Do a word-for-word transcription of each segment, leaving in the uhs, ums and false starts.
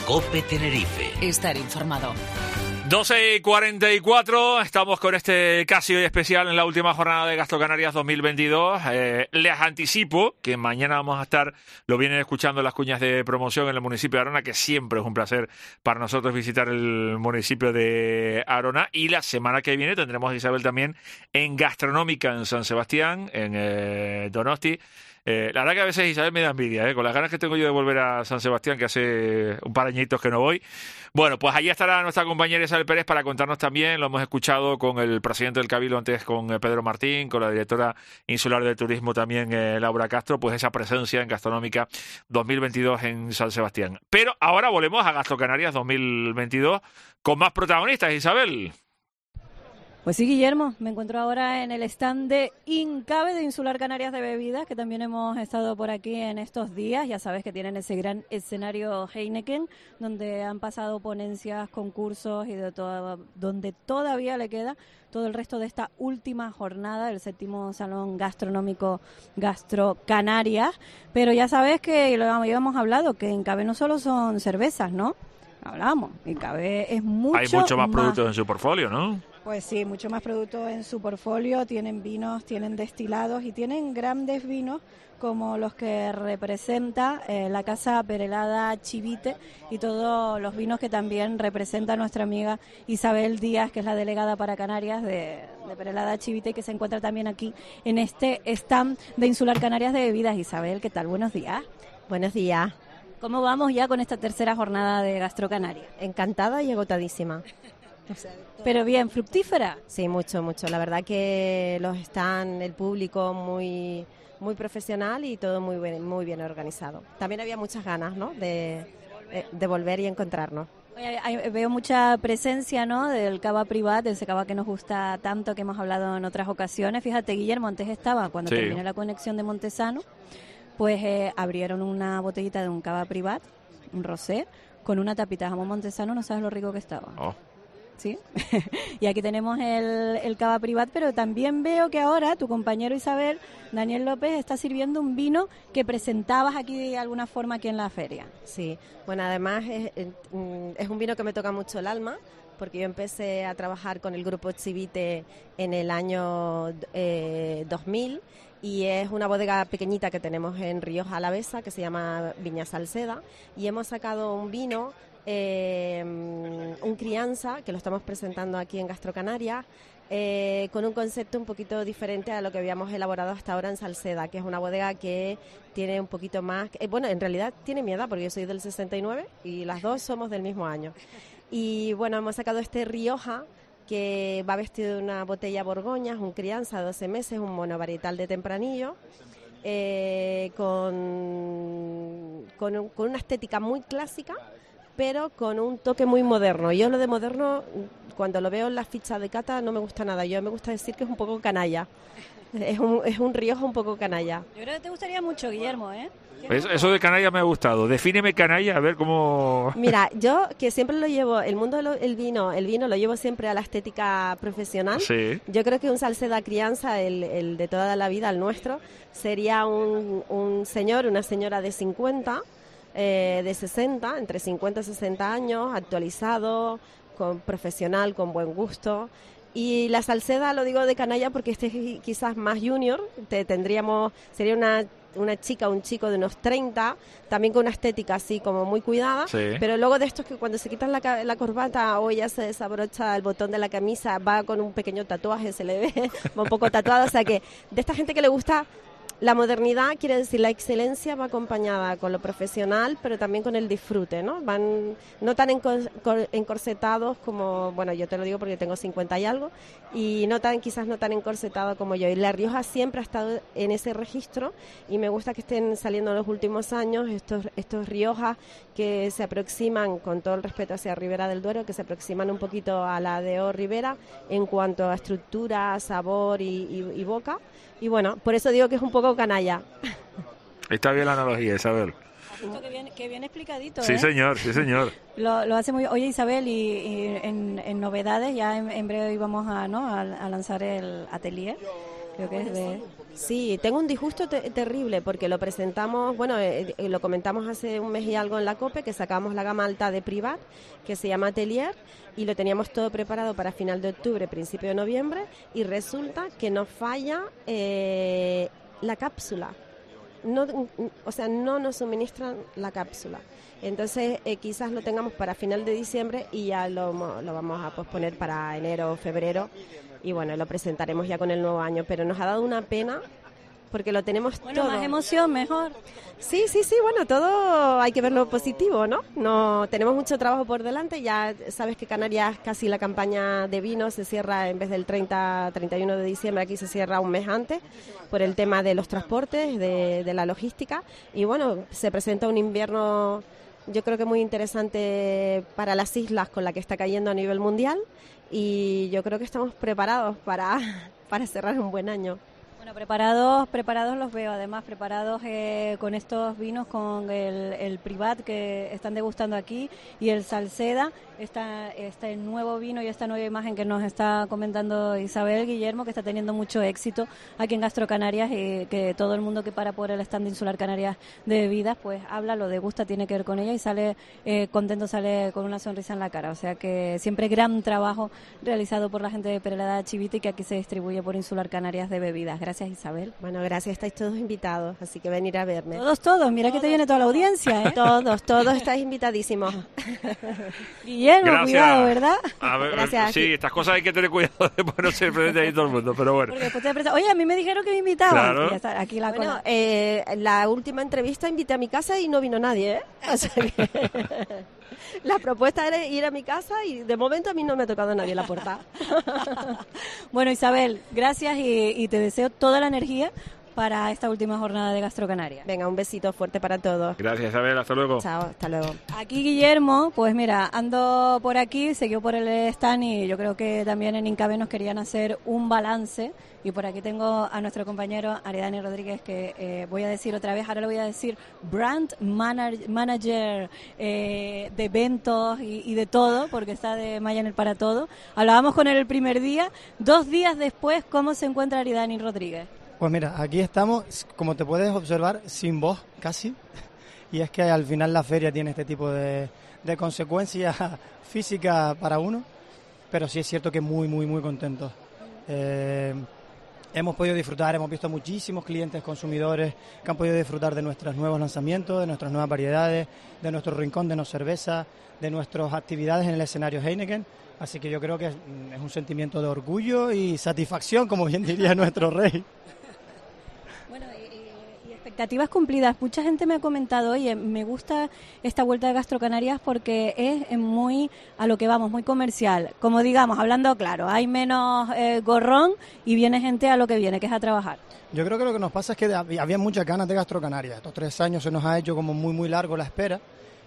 COPE Tenerife. Estar informado. doce y cuarenta y cuatro, estamos con este casi hoy especial en la última jornada de Gastro Canarias dos mil veintidós. Eh, les anticipo que mañana vamos a estar, lo vienen escuchando las cuñas de promoción en el municipio de Arona, que siempre es un placer para nosotros visitar el municipio de Arona. Y la semana que viene tendremos a Isabel también en Gastronómica en San Sebastián, en eh, Donosti. Eh, la verdad que a veces Isabel me da envidia, ¿eh? Con las ganas que tengo yo de volver a San Sebastián, que hace un par de añitos que no voy. Bueno, pues allí estará nuestra compañera Isabel Pérez para contarnos también, lo hemos escuchado con el presidente del Cabildo antes, con eh, Pedro Martín, con la directora insular de turismo también, eh, Laura Castro, pues esa presencia en Gastronómica dos mil veintidós en San Sebastián. Pero ahora volvemos a Gastro Canarias dos mil veintidós con más protagonistas, Isabel. Pues sí, Guillermo, me encuentro ahora en el stand de Incabe de Insular Canarias de Bebidas, que también hemos estado por aquí en estos días. Ya sabes que tienen ese gran escenario Heineken, donde han pasado ponencias, concursos y de todo, donde todavía le queda todo el resto de esta última jornada del séptimo Salón Gastronómico Gastro Canarias. Pero ya sabes que lo habíamos hablado, que Incabe no solo son cervezas, ¿no? Hablamos, Incabe es mucho Hay mucho más, más productos en su portfolio, ¿no? Pues sí, mucho más productos en su portfolio, tienen vinos, tienen destilados y tienen grandes vinos como los que representa eh, la Casa Perelada Chivite y todos los vinos que también representa nuestra amiga Isabel Díaz, que es la delegada para Canarias de, de Perelada Chivite y que se encuentra también aquí en este stand de Insular Canarias de Bebidas. Isabel, ¿qué tal? Buenos días. Buenos días. ¿Cómo vamos ya con esta tercera jornada de Gastro Canarias? Encantada y agotadísima. Pero bien, fructífera. Sí, mucho, mucho. La verdad que los están el público muy muy profesional y todo muy bien, muy bien organizado. También había muchas ganas, ¿no?, de, de volver y encontrarnos. Oye, hay, veo mucha presencia, ¿no?, del cava privat, de ese cava que nos gusta tanto, que hemos hablado en otras ocasiones. Fíjate, Guillermo, antes estaba, cuando sí. terminé la conexión de Montesano, pues eh, abrieron una botellita de un cava privat, un rosé, con una tapita de jamón montesano. No sabes lo rico que estaba. Oh. ¿Sí? Y aquí tenemos el, el cava privat, pero también veo que ahora tu compañero Isabel, Daniel López, está sirviendo un vino que presentabas aquí de alguna forma aquí en la feria. Sí, bueno, además es, es un vino que me toca mucho el alma, porque yo empecé a trabajar con el grupo Chivite en el año eh, dos mil, y es una bodega pequeñita que tenemos en Rioja Alavesa que se llama Viña Salceda, y hemos sacado un vino, eh, un crianza, que lo estamos presentando aquí en Gastro Canarias, eh, con un concepto un poquito diferente a lo que habíamos elaborado hasta ahora en Salceda, que es una bodega que tiene un poquito más, eh, bueno, en realidad tiene mi edad, porque yo soy del sesenta y nueve y las dos somos del mismo año. Y bueno, hemos sacado este Rioja, que va vestido de una botella Borgoña, es un crianza de doce meses, un monovarietal de tempranillo, eh, con, con, un, con una estética muy clásica, pero con un toque muy moderno. Yo lo de moderno, cuando lo veo en las fichas de cata, no me gusta nada. Yo me gusta decir que es un poco canalla. Es un, es un Rioja un poco canalla. Yo creo que te gustaría mucho, Guillermo, ¿eh? Eso, eso de canalla me ha gustado. Defíneme canalla, a ver cómo... Mira, yo que siempre lo llevo, el mundo del vino, el vino lo llevo siempre a la estética profesional. Sí. Yo creo que un Salceda crianza, el, el de toda la vida, el nuestro, sería un, un señor, una señora de cincuenta, eh, de sesenta, entre cincuenta y sesenta años, actualizado, con profesional, con buen gusto. Y la Salceda lo digo de canalla porque este es quizás más junior, te tendríamos, sería una, una chica, un chico de unos treinta, también con una estética así como muy cuidada, sí. Pero luego de estos que cuando se quitan la, la corbata o ella se desabrocha el botón de la camisa, va con un pequeño tatuaje, se le ve, va un poco tatuada, o sea que de esta gente que le gusta la modernidad, quiere decir la excelencia, va acompañada con lo profesional, pero también con el disfrute, ¿no? Van no tan encor- encorsetados como, bueno, yo te lo digo porque tengo cincuenta y algo, y no tan quizás no tan encorsetados como yo. Y La Rioja siempre ha estado en ese registro y me gusta que estén saliendo en los últimos años estos estos Riojas que se aproximan, con todo el respeto hacia Ribera del Duero, que se aproximan un poquito a la de O Ribera en cuanto a estructura, sabor y, y, y boca. Y bueno, por eso digo que es un poco canalla. Está bien la analogía, Isabel. Esto que bien, que bien explicadito, Sí, ¿eh? señor, sí, señor. Lo, lo hace muy bien. Oye, Isabel, y, y en, en novedades, ya en, en breve íbamos a, ¿no?, a, a lanzar el atelier. Creo que es de... Sí, tengo un disgusto te- terrible porque lo presentamos, bueno, eh, eh, lo comentamos hace un mes y algo en la COPE, que sacamos la gama alta de Privat, que se llama Atelier, y lo teníamos todo preparado para final de octubre, principio de noviembre, y resulta que nos falla eh, la cápsula. No, o sea, no nos suministran la cápsula. Entonces, eh, quizás lo tengamos para final de diciembre y ya lo, lo vamos a posponer para enero o febrero. Y bueno, lo presentaremos ya con el nuevo año. Pero nos ha dado una pena porque lo tenemos Bueno, todo. más emoción, mejor. Sí, sí, sí, bueno, todo hay que verlo positivo, ¿no? No tenemos mucho trabajo por delante. Ya sabes que Canarias, casi la campaña de vino se cierra en vez del treinta, treinta y uno de diciembre, aquí se cierra un mes antes por el tema de los transportes, de, de la logística. Y bueno, se presenta un invierno, yo creo que muy interesante para las islas con la que está cayendo a nivel mundial, y yo creo que estamos preparados para, para cerrar un buen año. Bueno, preparados, preparados los veo, además preparados eh, con estos vinos, con el, el Privat que están degustando aquí y el Salceda, esta, este nuevo vino y esta nueva imagen que nos está comentando Isabel Guillermo, que está teniendo mucho éxito aquí en Gastro Canarias, y que todo el mundo que para por el stand Insular Canarias de bebidas, pues habla, lo degusta, tiene que ver con ella y sale eh, contento, sale con una sonrisa en la cara. O sea que siempre gran trabajo realizado por la gente de Perelada Chivite y que aquí se distribuye por Insular Canarias de bebidas. Gracias, Isabel. Bueno, gracias, estáis todos invitados, así que venir a verme. Todos, todos, mira todos, que te viene toda la audiencia, ¿eh? Todos, todos estáis invitadísimos. Guillermo, gracias. Cuidado, ¿verdad? A ver, gracias. Sí, estas cosas hay que tener cuidado de no ser presente ahí todo el mundo, pero bueno. Porque después te presenta, oye, a mí me dijeron que me invitaban. Claro. Y está, aquí la, bueno, eh, la última entrevista invité a mi casa y no vino nadie, ¿eh? O sea que la propuesta era ir a mi casa y de momento a mí no me ha tocado nadie en la puerta. Bueno, Isabel, gracias y, y te deseo toda la energía para esta última jornada de Gastro Canarias. Venga, un besito fuerte para todos. Gracias, Isabel, hasta luego. Chao, hasta luego. Aquí Guillermo, pues mira, ando por aquí, siguió por el stand y yo creo que también en Incabe nos querían hacer un balance. Y por aquí tengo a nuestro compañero Aridani Rodríguez, que eh, voy a decir otra vez, ahora le voy a decir Brand Manager, manager eh, de eventos y, y de todo, porque está de Mayaner para todo. Hablábamos con él el primer día, dos días después, ¿cómo se encuentra Aridani Rodríguez? Pues mira, aquí estamos, como te puedes observar, sin voz casi, y es que al final la feria tiene este tipo de, de consecuencias físicas para uno, pero sí es cierto que muy, muy, muy contentos. Eh, hemos podido disfrutar, hemos visto muchísimos clientes consumidores que han podido disfrutar de nuestros nuevos lanzamientos, de nuestras nuevas variedades, de nuestro rincón de no cerveza, de nuestras actividades en el escenario Heineken. Así que yo creo que es, es un sentimiento de orgullo y satisfacción, como bien diría nuestro rey. Bueno, y, y expectativas cumplidas. Mucha gente me ha comentado, oye, me gusta esta vuelta de Gastro Canarias porque es muy a lo que vamos, muy comercial. Como digamos, hablando claro, hay menos eh, gorrón y viene gente a lo que viene, que es a trabajar. Yo creo que lo que nos pasa es que había muchas ganas de Gastro Canarias. Estos tres años se nos ha hecho como muy, muy largo la espera.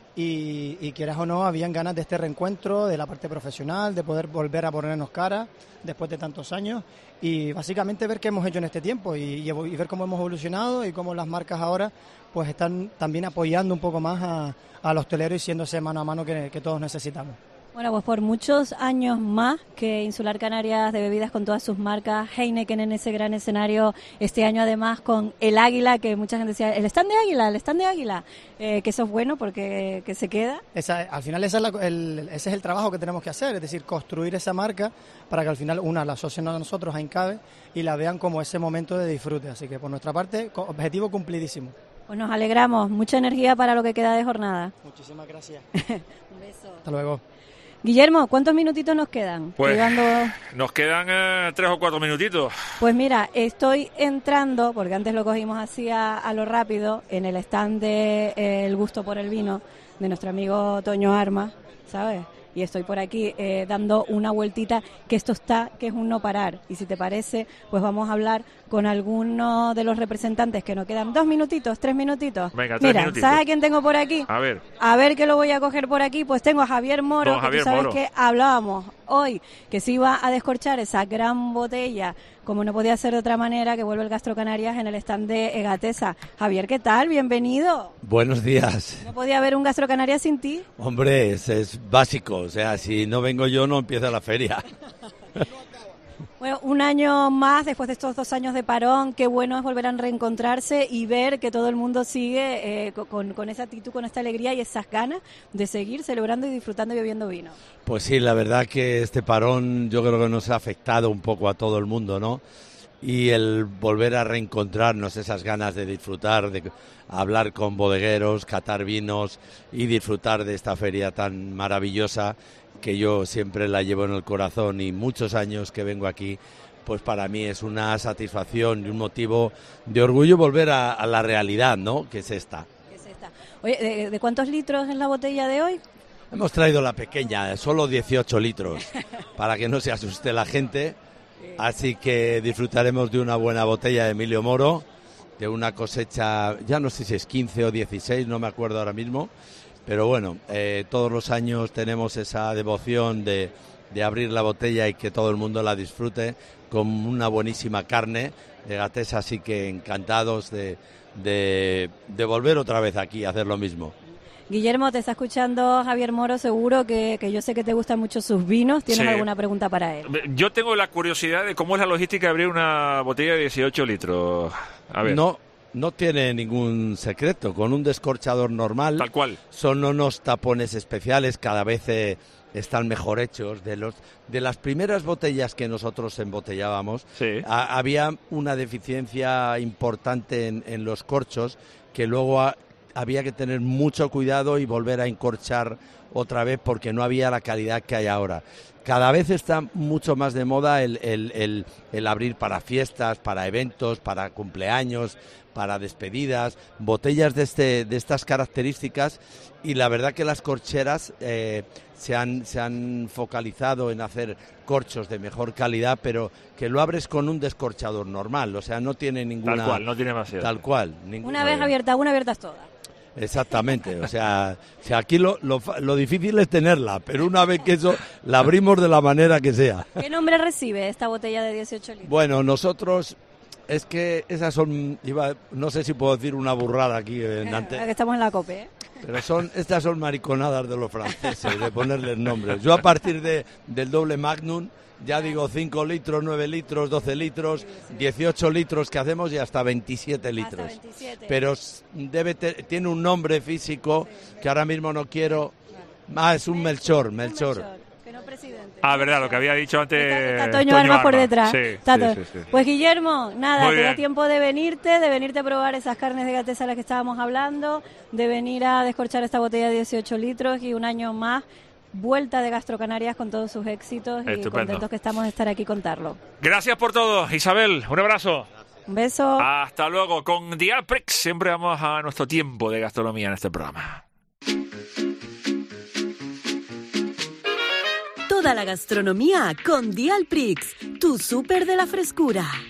Y, y quieras o no, habían ganas de este reencuentro, de la parte profesional, de poder volver a ponernos cara después de tantos años y básicamente ver qué hemos hecho en este tiempo y, y, y ver cómo hemos evolucionado y cómo las marcas ahora pues están también apoyando un poco más a, a los hoteleros y siendo ese mano a mano que, que todos necesitamos. Bueno, pues por muchos años más que Insular Canarias de bebidas con todas sus marcas, Heineken en ese gran escenario, este año además con el Águila, que mucha gente decía, el stand de Águila, el stand de Águila, eh, que eso es bueno porque que se queda. Esa, al final esa es la, el, ese es el trabajo que tenemos que hacer, es decir, construir esa marca para que al final una la asocien a nosotros, a Incabe, y la vean como ese momento de disfrute. Así que por nuestra parte, objetivo cumplidísimo. Pues nos alegramos, mucha energía para lo que queda de jornada. Muchísimas gracias. Un beso. Hasta luego. Guillermo, ¿cuántos minutitos nos quedan? Pues Llegando... nos quedan eh, tres o cuatro minutitos. Pues mira, estoy entrando, porque antes lo cogimos así a, a lo rápido, en el stand de eh, El Gusto por el Vino, de nuestro amigo Toño Armas, ¿sabes? Y estoy por aquí eh, dando una vueltita, que esto está, que es un no parar. Y si te parece, pues vamos a hablar con alguno de los representantes, que nos quedan dos minutitos, tres minutitos. Venga, tres Mira, minutitos. ¿sabes a quién tengo por aquí? A ver. A ver qué lo voy a coger por aquí. Pues tengo a Javier Moro, Don que Javier tú sabes Moro. que hablábamos hoy, que se iba a descorchar esa gran botella, como no podía ser de otra manera, que vuelve el Gastro Canarias en el stand de Egatesa. Javier, ¿qué tal? Bienvenido. Buenos días. No podía haber un Gastro Canarias sin ti. Hombre, es, es básico, o sea, si no vengo yo no empieza la feria. Bueno, un año más después de estos dos años de parón, qué bueno es volver a reencontrarse y ver que todo el mundo sigue eh, con, con esa actitud, con esta alegría y esas ganas de seguir celebrando y disfrutando y bebiendo vino. Pues sí, la verdad que este parón yo creo que nos ha afectado un poco a todo el mundo, ¿no? Y el volver a reencontrarnos, esas ganas de disfrutar, de hablar con bodegueros, catar vinos y disfrutar de esta feria tan maravillosa que yo siempre la llevo en el corazón y muchos años que vengo aquí, pues para mí es una satisfacción y un motivo de orgullo volver a, a la realidad, ¿no? Que es esta. ¿Qué es esta? Oye, ¿de, de cuántos litros es la botella de hoy? Hemos traído la pequeña, solo dieciocho litros, para que no se asuste la gente. Así que disfrutaremos de una buena botella de Emilio Moro, de una cosecha, ya no sé si es quince o dieciséis, no me acuerdo ahora mismo. Pero bueno, eh, todos los años tenemos esa devoción de, de abrir la botella y que todo el mundo la disfrute con una buenísima carne de Gatesa, así que encantados de, de, de volver otra vez aquí a hacer lo mismo. Guillermo, te está escuchando Javier Moro, seguro que, que yo sé que te gustan mucho sus vinos. ¿Tienes Sí. alguna pregunta para él? Yo tengo la curiosidad de cómo es la logística de abrir una botella de dieciocho litros. A ver. No, no tiene ningún secreto, con un descorchador normal. Tal cual. Son unos tapones especiales, cada vez eh, están mejor hechos. De los de las primeras botellas que nosotros embotellábamos, Sí. a, había una deficiencia importante en, en los corchos que luego a, había que tener mucho cuidado y volver a encorchar otra vez porque no había la calidad que hay ahora. Cada vez está mucho más de moda el, el, el, el abrir para fiestas, para eventos, para cumpleaños, para despedidas, botellas de, este, de estas características, y la verdad que las corcheras eh, se, han, se han focalizado en hacer corchos de mejor calidad, pero que lo abres con un descorchador normal, o sea, no tiene ninguna... Tal cual, no tiene más cierto. Tal cual. Ninguna, Una vez abierta, una abiertas todas. Exactamente, o sea, o sea aquí lo, lo, lo difícil es tenerla, pero una vez que eso, la abrimos de la manera que sea. ¿Qué nombre recibe esta botella de dieciocho litros? Bueno, nosotros, es que esas son, iba, no sé si puedo decir una burrada aquí en Eh, ante, que estamos en la COPE, ¿eh? pero son, estas son mariconadas de los franceses, de ponerles nombres. Yo a partir de, del doble Magnum, ya digo cinco litros, nueve litros, doce litros, dieciocho litros que hacemos y hasta veintisiete litros. Hasta veintisiete. Pero debe te, tiene un nombre físico que ahora mismo no quiero. Ah, es un Melchor, Melchor. Que no presidente. Ah, verdad, lo que había dicho antes. Está, está Toño Armas por detrás. Sí, Está sí, to- sí, sí. Pues Guillermo, nada, Muy te da bien. tiempo de venirte, de venirte a probar esas carnes de Gatesa a las que estábamos hablando, de venir a descorchar esta botella de dieciocho litros y un año más, vuelta de Gastro Canarias con todos sus éxitos y Estupendo. contentos que estamos de estar aquí y contarlo. Gracias por todo, Isabel. Un abrazo. Un beso. Hasta luego. Con Dial Prix siempre vamos a nuestro tiempo de gastronomía en este programa. Toda la gastronomía con Dial Prix, tu súper de la frescura.